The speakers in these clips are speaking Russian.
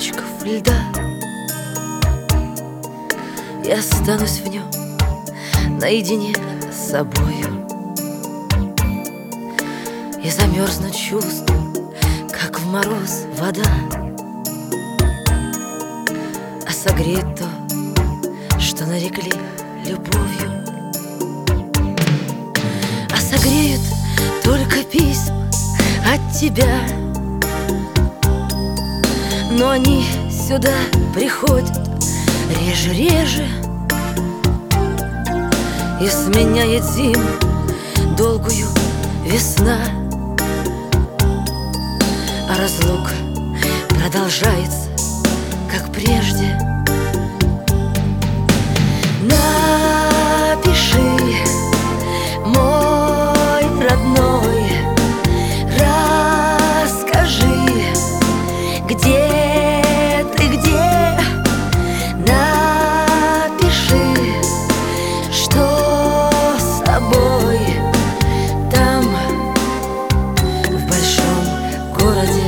кусочков льда. Я останусь в нем наедине с собою и замерзну чувств, как в мороз вода. А согреет то, что нарекли любовью. А согреют только письма от тебя, но они сюда приходят реже-реже и сменяет зиму долгую весна. А разлука продолжается, как прежде. Напиши, мой родной, расскажи, где ты, где? Напиши, что с тобой там, в большом городе.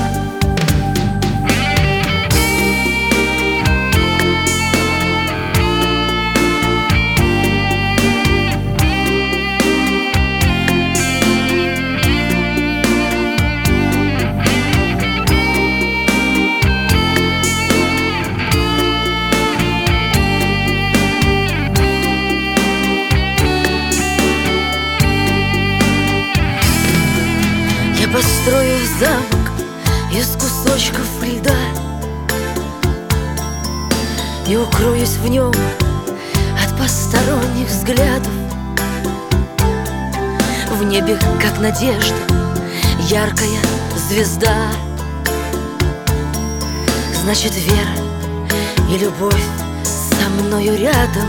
Я построю замок из кусочков льда и укроюсь в нем от посторонних взглядов. В небе, как надежда, яркая звезда. Значит, вера и любовь со мною рядом.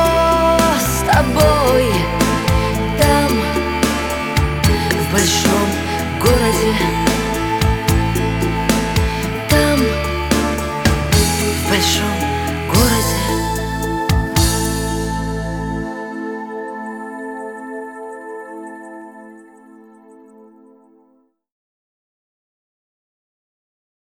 Большом